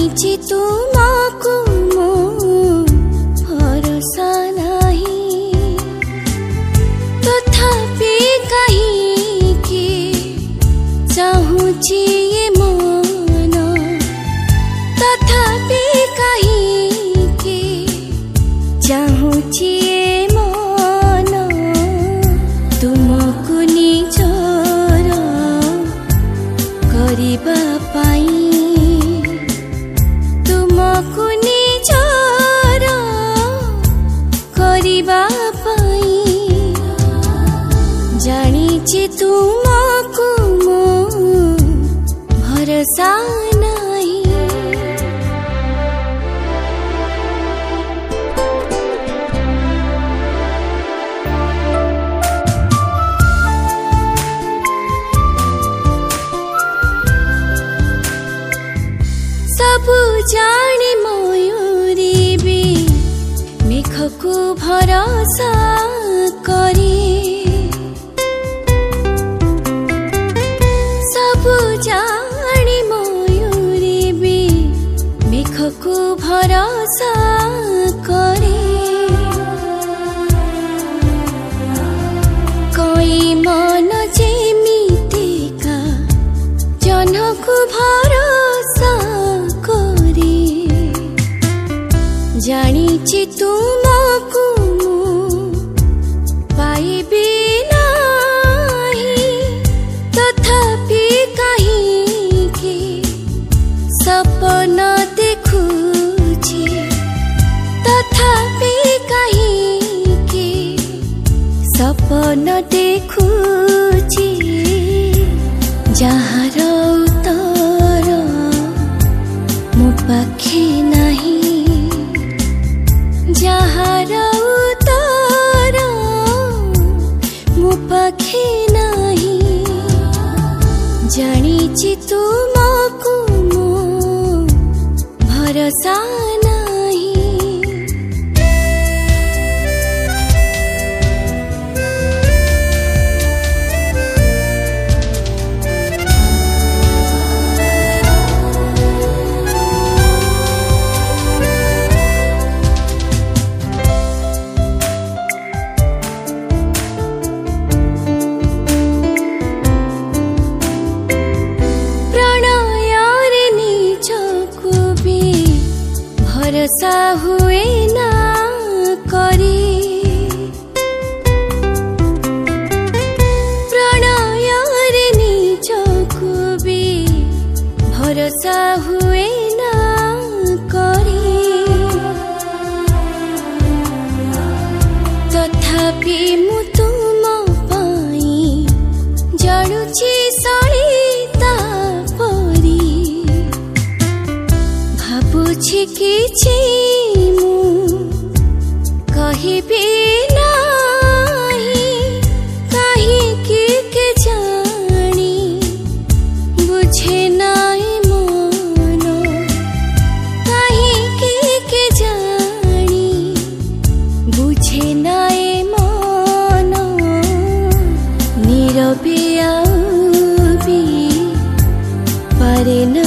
जानिछि तुमको मो भरोसा नहीं, तथापि कहिके चाहुछि ये मन, तथापि कहिके चाहुछि ये मन, तुमको निजर करिबा पाई, तुमको निजर करिबा पाई। जानिछि तुमको मो भरोसा नहीं। सबु जानी मयूरी भी मेघको भरोसा करे, सबु जानी मयूरी भी मेघको भरोसा करे। कोई मन जेमितिका जनको भरोसा करे। जानिछि तुमको पाइबी नाही, तथापि कहिके सपन देखुछि, तथापि कहिके सपन देखुछि। जହାର उत्तर मो पाखे नहीं, जହାର उत्तर मो पाखे नहीं। जानिछि तुमको मो भरोसा नहीं। भरोसा हुए ना करी, प्रणय रे निजको भी भरोसा हुए ना करी। तथापि मु तुम पाई जळुछि सळिता परी, भाबुछि किछि मु कहिबी नाही, काहिकि के जानी बुझे नाई मन, काहिकि के जानी बुझे नाई मन। नीरबे आउबी पारे न